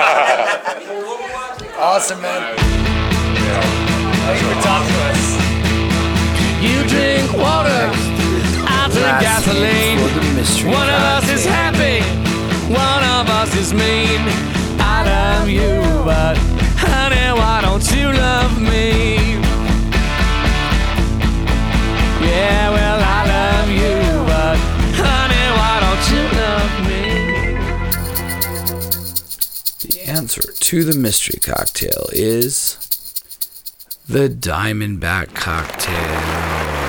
Awesome, man. Thank you for talking to us. You drink water, I drink gasoline. One of us is happy, one of us is mean. I love you, but honey, why don't you love me? Yeah, well, I love you, but honey, why don't you love me? The answer to the mystery cocktail is the Diamondback cocktail.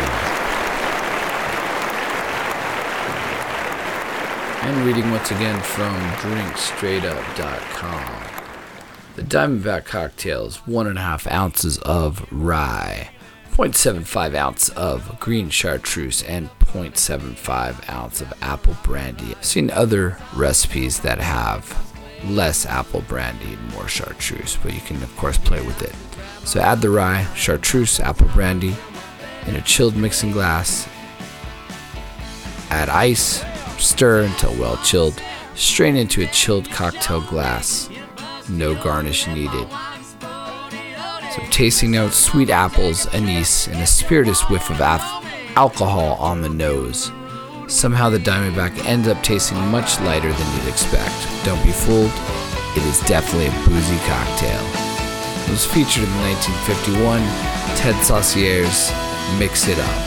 And reading once again from drink straight up dot com. The Diamondback cocktail is one and a half ounces of rye, zero point seven five ounce of green chartreuse, and zero point seven five ounce of apple brandy. I've seen other recipes that have less apple brandy and more chartreuse, but you can of course play with it. So add the rye, chartreuse, apple brandy in a chilled mixing glass. Add ice, stir until well chilled. Strain into a chilled cocktail glass. No garnish needed. Some tasting notes: sweet apples, anise, and a spirituous whiff of af- alcohol on the nose. Somehow the Diamondback ends up tasting much lighter than you'd expect. Don't be fooled, it is definitely a boozy cocktail. It was featured in the nineteen fifty-one Ted Saucier's Mix It Up.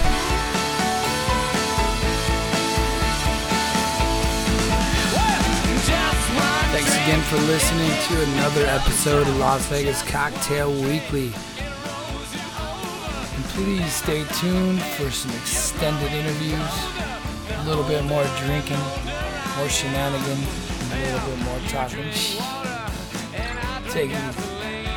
Thanks again for listening to another episode of Las Vegas Cocktail Weekly. And please stay tuned for some extended interviews, a little bit more drinking, more shenanigans, and a little bit more talking. Take it easy.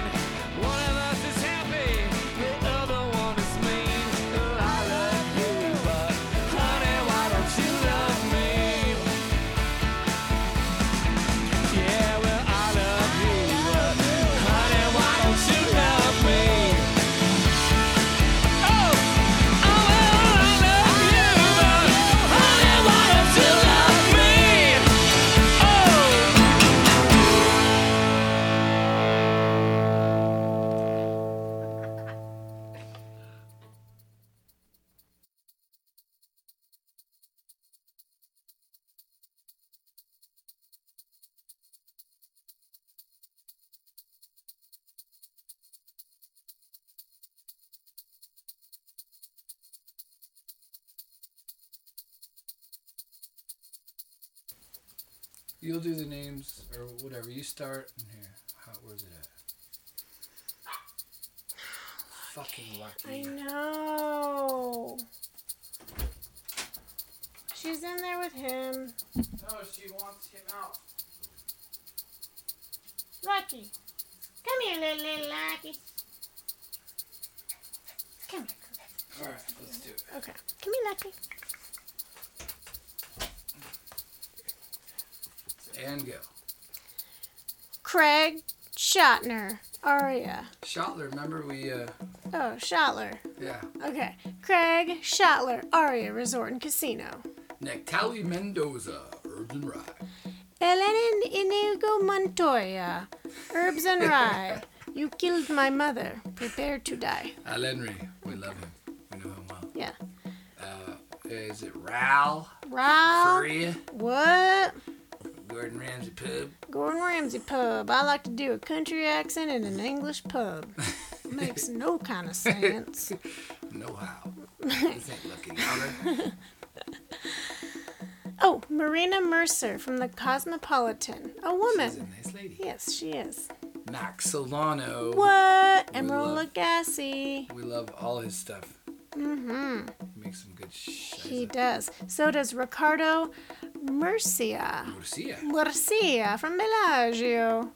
You'll do the names or whatever. You start. And here, how, where's it at? Fucking lucky. I know. She's in there with him. No, she wants him out. Lucky. Come here, little, little Lucky. Come here. All right, let's do it. Okay. Come here, Lucky. And go. Craig Schottner, aria. Schottler, remember we, uh, Oh, Schottler. yeah. Okay. Craig Schottler, aria, resort and casino. Nectali Mendoza, Herbs and Rye. Ellen Inigo Montoya, herbs and rye. You killed my mother. Prepare to die. Al Henry, we love him. We know him well. Yeah. Uh, is it Ral? Raul. Faria? What? Gordon Ramsay Pub? Gordon Ramsay pub. I like to do a country accent in an English pub. Makes no kind of sense. No how. This ain't Lucky Yonder. Oh, Marina Mercer from the Cosmopolitan. A woman. She's a nice lady. Yes, she is. Max Solano. What? We Emerald love- Lagasse. We love all his stuff. Mm-hmm. He makes some good shit. He does. So does Ricardo Murcia. Murcia. Murcia from Bellagio.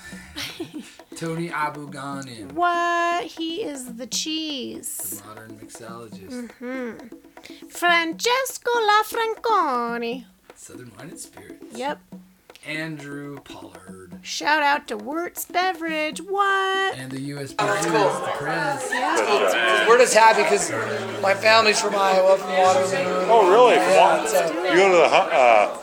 Tony Abou-Ganim. What? He is the cheese. The modern mixologist. Mm-hmm. Francesco Lafranconi. Southern Wine and Spirits. Yep. Andrew Pollard. Shout out to Wirtz Beverage. What? And the U S P Oh, that's News, cool. the press. Yeah. We're just happy because my family's from Iowa, from Waterloo. Oh, really? Yeah, Come so, on. You go to the, hu-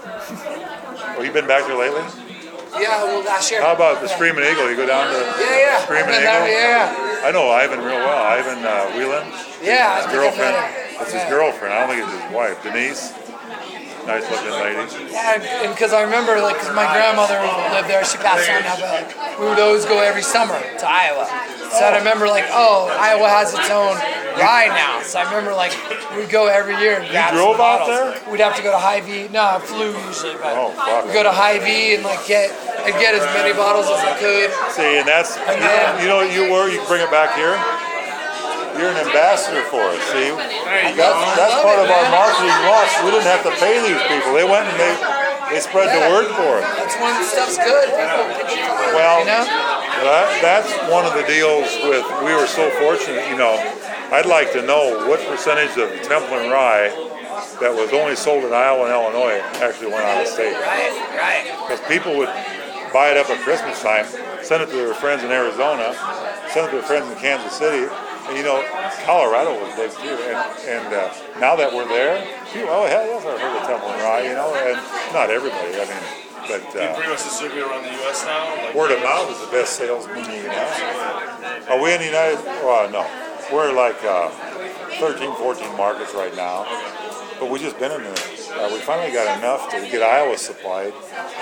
uh, well, you been back there lately? yeah, well, last year. How about the Screaming Eagle? You go down to Yeah, yeah. Screaming I've been Eagle? there, yeah, I know Ivan real well. Ivan uh, Whelan. Yeah, I His think I've girlfriend. met him. That's Yeah. his girlfriend. I don't think it's his wife. Denise. Nice looking lady. Yeah, and because I remember, like, 'cause my grandmother lived there, she passed on now, but like, we would always go every summer to Iowa. So I remember, like, oh, Iowa has its own ride now. So I remember, like, we'd go every year and grab drove some out bottles. We'd have to go to Hy-Vee. No, I flew usually, but Oh, fuck. we'd go to Hy-Vee and like get, I'd get as many bottles as I could. See, and that's, And you, then- you know what you were? You can bring it back here. You're an ambassador for us, see? That's, that's part of our marketing loss. We didn't have to pay these people. They went and they, they spread the word for us. That's when stuff's good. People pitch it for it, Well, you know? that, that's one of the deals with, we were so fortunate, you know, I'd like to know what percentage of Templin Rye that was only sold in Iowa and Illinois actually went out of state. Right, right. Because people would buy it up at Christmas time, send it to their friends in Arizona, send it to their friends in Kansas City, and you know, Colorado was big too. And, and uh, now that we're there, people, oh hell yes, I've heard of Templin Rye, you know, and not everybody, I mean, but Do you uh, pretty much distribute around the U S now? Like, word of mouth is the best salesman you can have. Are we in the United, well, no, we're like uh, thirteen, fourteen markets right now, but we just been in there. Uh, we finally got enough to get Iowa supplied.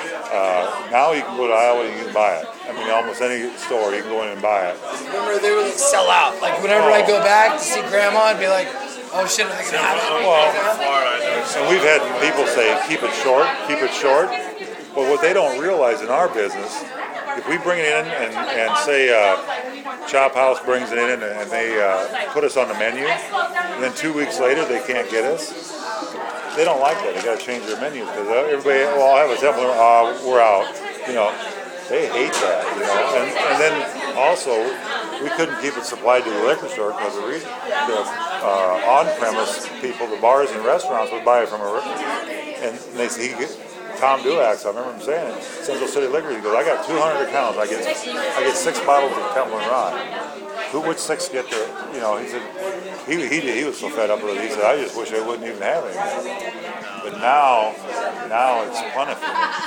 Uh, now you can go to Iowa and you can buy it. I mean, almost any store you can go in and buy it. Remember, they would like sell out. Like whenever I go back to see Grandma, I'd be like, "Oh shit, I can have it." Well, and we've had people say, keep it short, keep it short. But what they don't realize in our business, if we bring it in and, and say uh, Chop House brings it in and, and they uh, put us on the menu, and then two weeks later they can't get us, they don't like that. They got to change their menus because everybody, well, I'll have a Temple, uh, we're out. You know, they hate that, you know. And, and then also, we couldn't keep it supplied to the liquor store because the, re- the uh, on-premise people, the bars and restaurants would buy it from a, and they say, Tom Duax, I remember him saying it, Central City Liquor, he goes, I got two hundred accounts, I get I get six bottles of Templin Rye. Who would six get there? You know, he said, he, he, he was so fed up with it, he said, I just wish I wouldn't even have it. But now, now it's plentiful.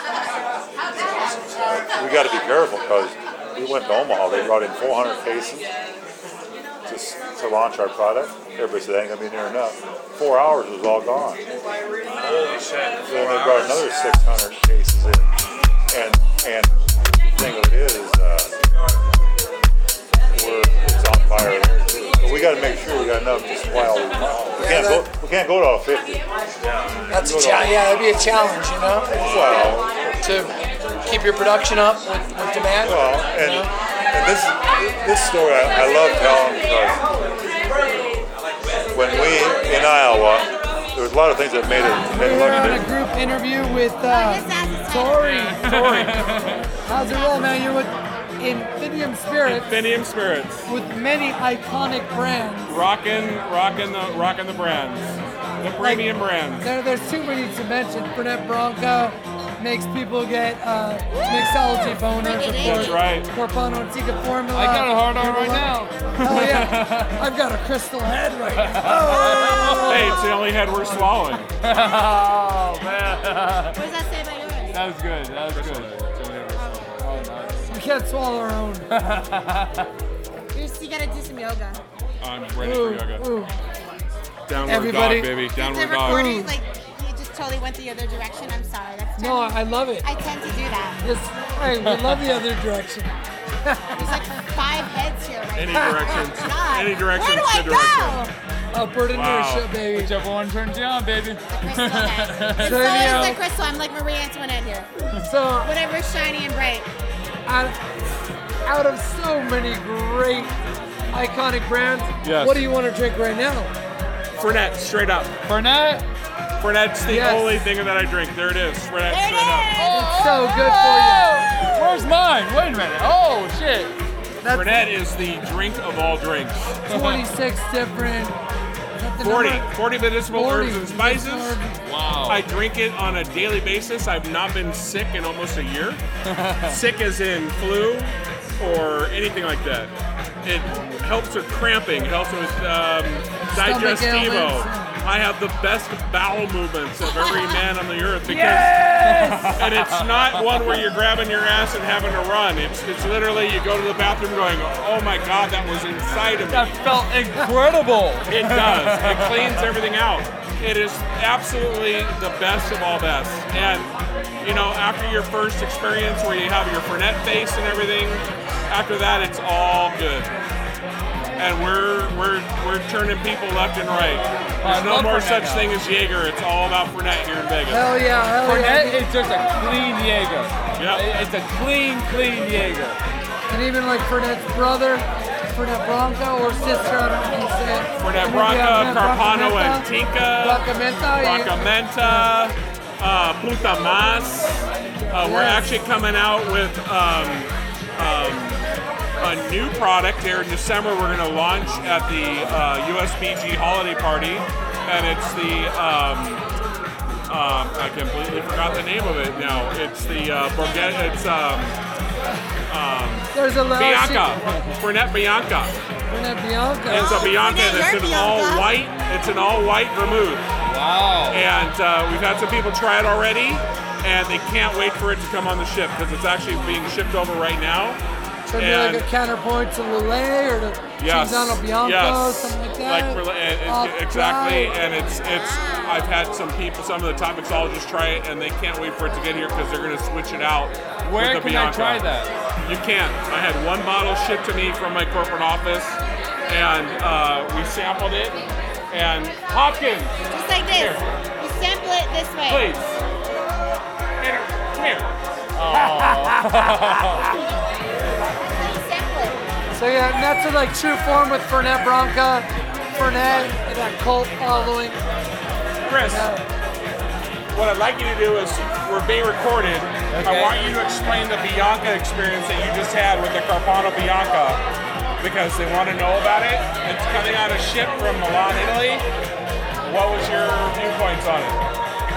We got to be careful because we went to Omaha, they brought in four hundred cases just to launch our product. Everybody said, ain't gonna be near enough. Four hours was all gone. Holy shit. So then they brought another six hundred cases in. And and the thing of it is, uh, we're, it's on fire there too. But we got to make sure we got enough to supply all these bottles. We can't go, we can't go to all fifty. That's a challenge. Yeah, that'd be a challenge, you know. Well, to keep your production up with, with demand. Well, and, you know? and this this story I, I love telling because when we in Iowa, there was a lot of things that made it made it We're look on good. a group interview with uh, Tori. Tori, how's it roll, man? You're with Infinium Spirits. Infinium Spirits. With many iconic brands. Rockin', rockin' the, rockin' the brands. The premium Like, brands. There, there's too many to mention. Fernet Branca makes people get uh, mixology boners, of course. That's right. Corpano Antica formula. I got a hard on right now. Oh yeah, I've got a crystal head right now. Oh. Hey, it's the only head we're swallowing. Oh man. What does that say about yours? That was good. That was good. We can't swallow our own. You just- you gotta do some yoga. I'm ready Ooh, for yoga. ooh. Downward Everybody- dog, baby. The Downward recorder, dog. like, you just totally went the other direction. I'm sorry. That's No, I love it. I tend to do that. Yes, hey, we love the other direction. There's like five heads here right Any now. directions. Oh, God. Any directions. Where do I good go? direction. Upward and Wow. inertia, baby. Whichever one turns you on, baby. Crystal head. It's So always anyhow- the crystal. I'm like Marie Antoinette here. So, Whatever's shiny and bright. out, out of so many great, iconic brands, Yes. what do you want to drink right now? Fernet, straight up. Fernet? Fernet's the Yes. only thing that I drink. There it is. Fernet, There it straight up. It's so good for you. Where's mine? Wait a minute. Oh shit. That's Fernet is the drink of all drinks. twenty-six different. is that the forty. number? forty medicinal forty herbs and spices. medicinal herbs. Wow. I drink it on a daily basis. I've not been sick in almost a year. Sick as in flu or anything like that. It helps with cramping, helps with um, Stomach digestivo. ailments. I have the best bowel movements of every man on the earth because, Yes! and it's not one where you're grabbing your ass and having to run. It's it's literally you go to the bathroom going, oh my God, that was inside of me. That felt incredible. It does. It cleans everything out. It is absolutely the best of all best. And, you know, after your first experience where you have your Fernet face and everything, after that it's all good. And we're we're we're turning people left and right. I There's no love more Fernet such now. thing as Jaeger. It's all about Fernet here in Vegas. Hell yeah, hell Fernet yeah. is just a clean Jaeger. Yep. It's a clean, clean Jaeger. And even like Fernet's brother, Fernet Branca, or sister, I don't know how you say it. Fernet And then we have Branca, Carpano Brancamenta. Antica, Brancamenta, yeah. Bracamenta, uh, Punta Mas. Uh, we're Yes. actually coming out with um, um, a new product here in December. We're going to launch at the uh, U S B G holiday party, and it's the um, um, I completely forgot the name of it now. It's the uh, Borghetti. It's um, um, There's a little Bianca, Fernet Bianca. Fernet Bianca. It's a Bianca Fernet, that's your an all Bianca. white. It's an all white vermouth. Wow. And uh, we've had some people try it already, and they can't wait for it to come on the ship because it's actually being shipped over right now. So it'd be And- like a counterpoint to Lillet or to Yes. Cinzano Bianco, yes. something like that. Like rela- it- it- Off exactly, dry. and it's it's. I've had some people, some of the top mixologists try it, and they can't wait for it to get here because they're going to switch it out. Where with the can I Bianca. try that? You can't. I had one bottle shipped to me from my corporate office, and uh, we sampled it. And Hopkins, Just like this. Here. You sample it this way. please, here, come here. You sample it. So yeah, and that's a like true form with Fernet Branca, Fernet, and that cult following. Chris, Yeah. what I'd like you to do is, we're being recorded. I Okay. want you to explain the Bianca experience that you just had with the Carpano Bianca because they want to know about it. It's coming on a ship from Milan, Italy. What was your viewpoints on it?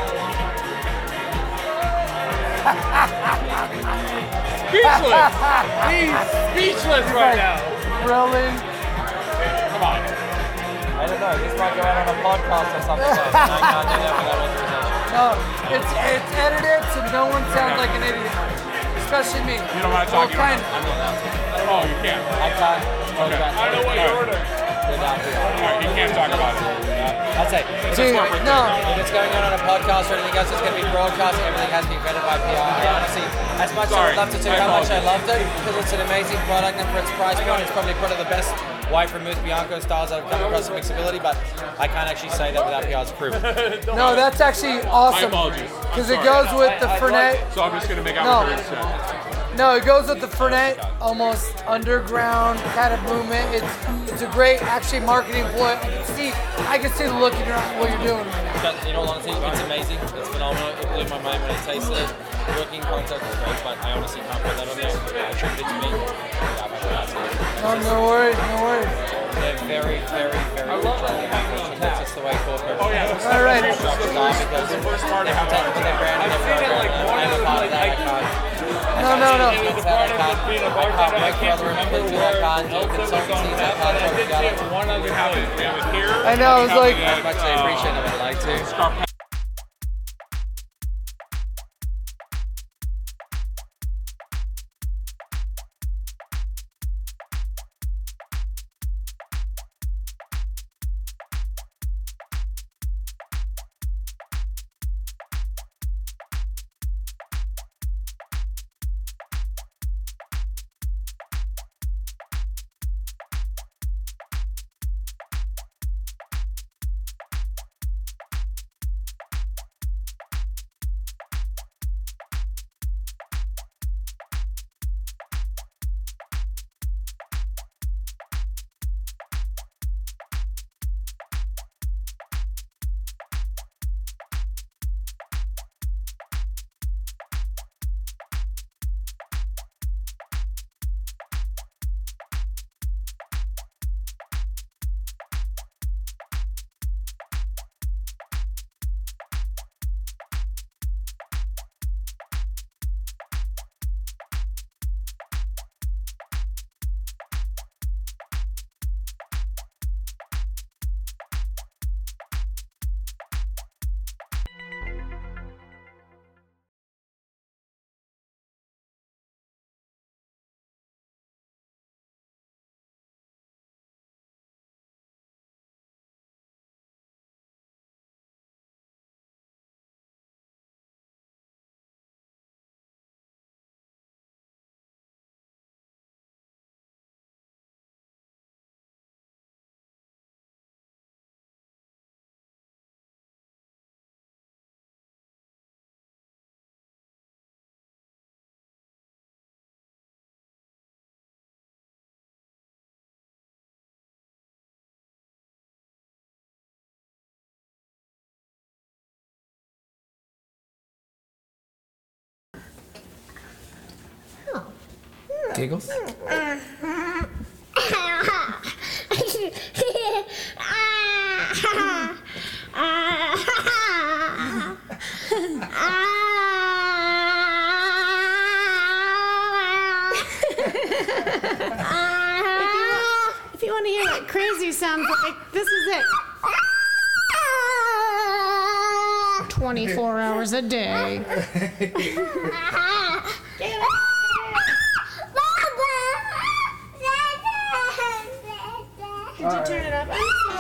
Speechless. He's speechless right now. Grilling. Come on. I don't know. This might go out on a podcast or something. So I can't do that without authorization. No, it's it's edited so no one sounds like an idiot, especially me. You don't want to talk All kind- I'm not allowed to. Oh, you can't. I can't. Okay. I know what you ordered. Without the All right, you can't talk about it. I'd say. Dude, no. If it's going on on a podcast or anything else, it's going to be broadcast. Everything has to be vetted by P R. I honestly, as much Sorry, as I'd love to tell you I how much I apologize. loved it, because it's an amazing product and for its price point, it's probably one of the best white vermouth Bianco styles I've come across in mixability, but I can't actually say that without P R's approval. No, that's actually My awesome. apologies. I'm Because it sorry. goes with the I- I'd Fernet. So I'm just going to make out No. with her instead. No, it goes with the Fernet, almost underground kind of movement. It's it's a great actually marketing ploy. I can see I can see the look in your eye, what you're doing right now. But in all honesty, it's amazing. It's phenomenal. It blew my mind when I tasted it. Working contact was great, but I honestly can't put that on there. I attribute it to me. Yeah, but that's it. Oh, no worries, no worries. They're very, very, very good job. That's just the way corporate. Oh yeah. All right. Jobs are done because the first part they of protect with their brand and their program. I'm a part of that. I can't. No, no, no. I can't work for other individuals. I can't do consultancies. I can't work together. One other thing. We have it here. I know, it's like- I actually appreciate it. I'd like to. Giggles? If you want to hear what crazy sounds like, this is it. twenty-four hours a day. Did you turn it up?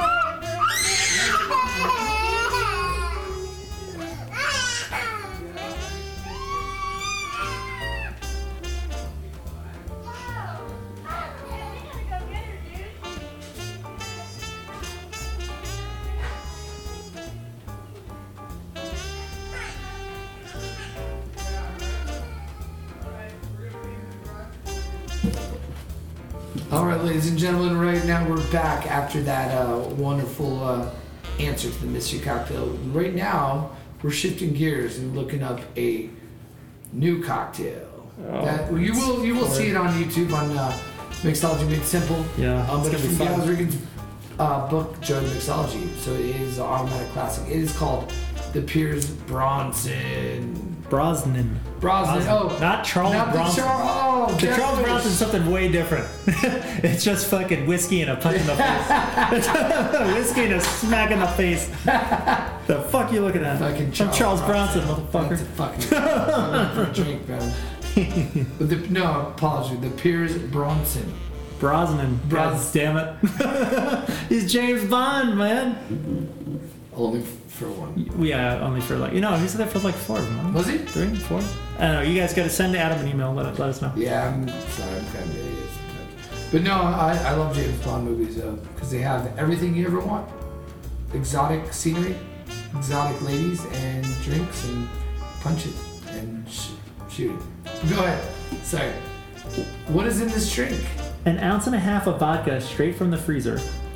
All right, ladies and gentlemen, right now we're back after that uh, wonderful uh, answer to the mystery cocktail. Right now, we're shifting gears and looking up a new cocktail. Oh, that you will you will see it on YouTube on uh, Mixology Made Simple. Yeah, um, it's but gonna it's be from fun. Gaz Regan's uh, book, Joe Mixology. So it is an automatic classic. It is called the Piers Bronson. Brosnan. Brosnan. Oh, not Charles not the Bronson. Char- oh, the Charles definitely. Bronson's something way different. It's just fucking whiskey and a punch in the face. Whiskey and a smack in the face. The fuck you looking at? Fucking I'm Charles Charles Bronson. Bronson, motherfucker. That's a fucking for a drink, bro. But the, no, apology. The Piers Bronson. Brosnan. Bros- God damn it. He's James Bond, man. Only for one. Yeah, only for like, you know, he's there for like four of them. Huh? Was he? Three, four? I don't know. You guys got to send Adam an email. Let, let us know. Yeah, I'm sorry. I'm kind of an idiot sometimes. But no, I, I love James Bond movies though, because they have everything you ever want. Exotic scenery, exotic ladies, and drinks, and punches, and sh- shooting. Go ahead. Sorry. What is in this drink? An ounce and a half of vodka straight from the freezer.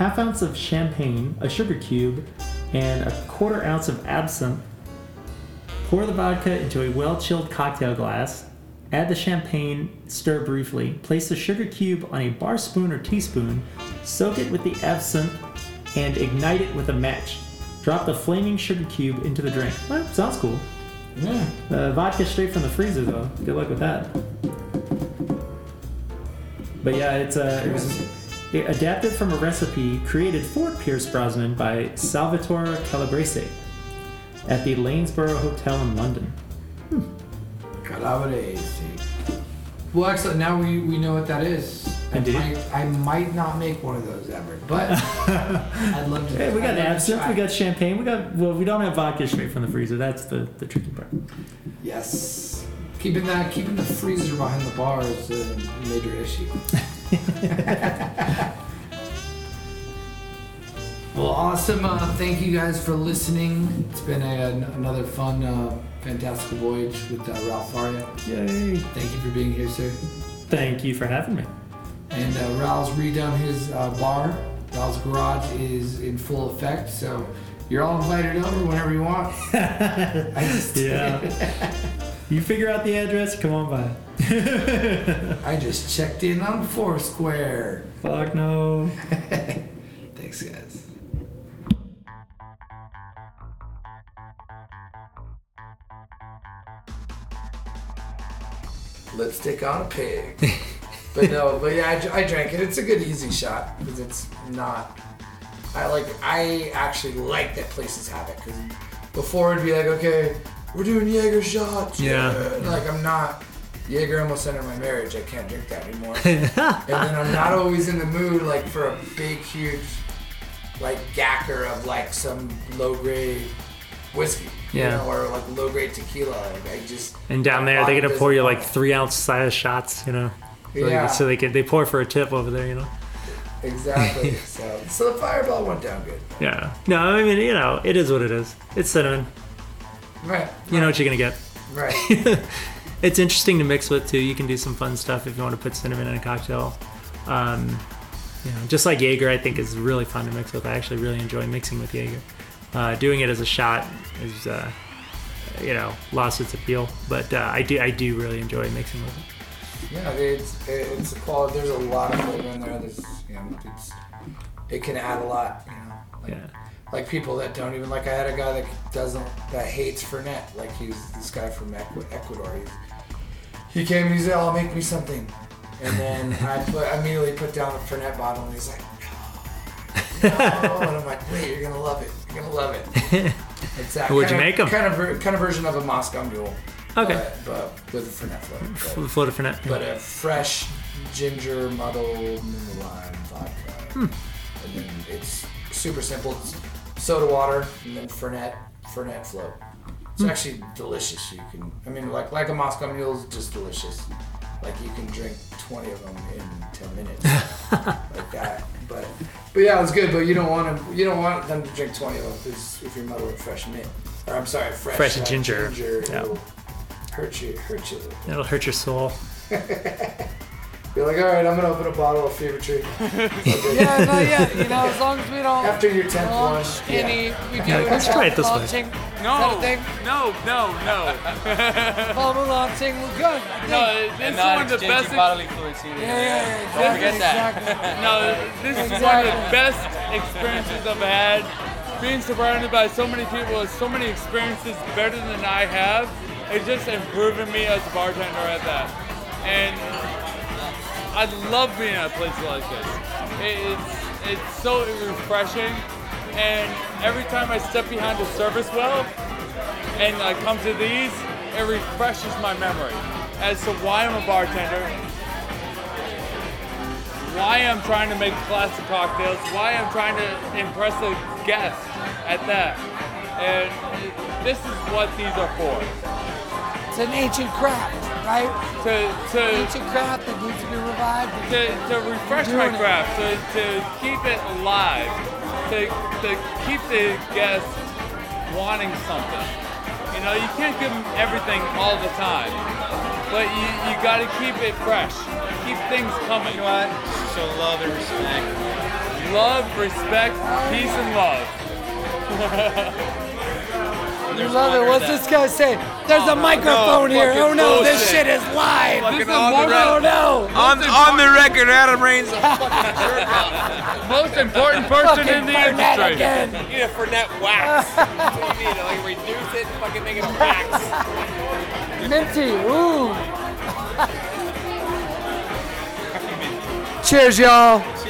half ounce of champagne, a sugar cube, and a quarter ounce of absinthe. Pour the vodka into a well-chilled cocktail glass. Add the champagne, stir briefly. Place the sugar cube on a bar spoon or teaspoon. Soak it with the absinthe and ignite it with a match. Drop the flaming sugar cube into the drink. Well, sounds cool. Yeah. Uh, vodka straight from the freezer, though. Good luck with that. But yeah, it's uh, it was it adapted from a recipe created for Pierce Brosnan by Salvatore Calabrese at the Lanesborough Hotel in London. Calabrese. Well, excellent. Now we, we know what that is. I Indeed. might, I might not make one of those ever, but I'd love to. Hey, we got I'd love to absinthe, try. we got champagne, we got well, we don't have vodka straight from the freezer. That's the, the tricky part. Yes. Keeping that, keeping the freezer behind the bar is a major issue. Well, awesome. Uh, thank you guys for listening. It's been a, another fun, uh, fantastical voyage with uh, Ralph Faria. Yay. Thank you for being here, sir. Thank you for having me. And uh, Ralph's redone his uh, bar. Ralph's Garage is in full effect, so you're all invited over whenever you want. I just, Yeah. You figure out the address, come on by. I just checked in on Foursquare. Fuck no. Thanks, guys. Lipstick on a pig. But no, but yeah, I, dr- I drank it. It's a good easy shot because it's not. I like. I actually like that places have it because before it'd be like, okay, we're doing Jaeger shots. Yeah. Like I'm not. Jaeger almost ended my marriage. I can't drink that anymore. And then I'm not always in the mood like for a big, huge, like gacker of like some low grade whiskey. Yeah. You know, or like low grade tequila. Like I just. And down there, my they're gonna body pour you doesn't like three ounce size shots, you know. So Yeah. They, so they can they pour for a tip over there, you know. Exactly. so, so the fireball went down good. Yeah. No, I mean, you know, it is what it is. It's cinnamon. Right. You know what you're gonna get. Right. It's interesting to mix with too. You can do some fun stuff if you want to put cinnamon in a cocktail. Um, you know, just like Jaeger, I think is really fun to mix with. I actually really enjoy mixing with Jaeger. Uh, doing it as a shot is, uh, you know, lost its appeal. But uh, I do, I do really enjoy mixing with it. Yeah, it's it's a quality. There's a lot of flavor in there. There's, you know, it's it can add a lot. You know, like, Yeah. like people that don't even like. I had a guy that doesn't that hates Fernet. Like he's this guy from Ecu- Ecuador. He's, he came and he said, "Oh, make me something," and then I put I immediately put down the Fernet bottle and he's like, "No," no. And I'm like, "Wait, you're gonna love it. You're gonna love it." Exactly. What'd you kind make of, 'em? Kind of ver- kind of version of a Moscow Mule. Okay. But, but with a Fernet float. F- float of Fernet. But a fresh ginger muddled mineral lime vodka. Hmm. And then it's super simple. It's soda water and then Fernet Fernet float. It's Hmm. actually delicious. You can, I mean, like like a Moscow Mule is just delicious. Like you can drink twenty of them in ten minutes, like that. But but yeah, it was good. But you don't want to you don't want them to drink twenty of them because if you're muddling fresh mint, or I'm sorry, fresh, Fresh uh, ginger. ginger Yeah. it'll hurt you, hurt you. It'll hurt your soul. You're like, all right, I'm gonna open a bottle of Fever Tree. Yeah, not yet. You know, as long as we don't After your tenth launch one, any, yeah. we do Yeah, let's try it this way. launching. No, Is that a thing? no, no, no. Follow launching, we're good. I No, think. this is not one of the exchanging best. bodily fluids either. Yeah, yeah, yeah, Don't forget exactly, that. No, this is one of Exactly. the best experiences I've had. Being surrounded by so many people with so many experiences better than I have, it's just improving me as a bartender at that. And I love being at places like this. It, it's it's so refreshing, and every time I step behind the service well and I come to these, it refreshes my memory as to why I'm a bartender, why I'm trying to make classic cocktails, why I'm trying to impress the guests at that. And this is what these are for. It's an ancient craft, right? To, to, ancient craft that needs to be revived. to, to refresh You're my doing it. craft, to, to keep it alive, to, to keep the guests wanting something. You know, you can't give them everything all the time, but you, you got to keep it fresh. Keep things coming. You know what? Show love and respect. You love, respect, peace, and love. You love it. What's this guy say? There's a microphone no, here. fucking Oh no, this bullshit. shit is live. Fucking This is on the more- record. Oh no. On, on the record, Adam Rain's a fucking jerk off. Most important person in the industry. You need a Fernet wax. That's what you need. Like reduce it and fucking make it a wax. Minty. Ooh. Cheers, y'all.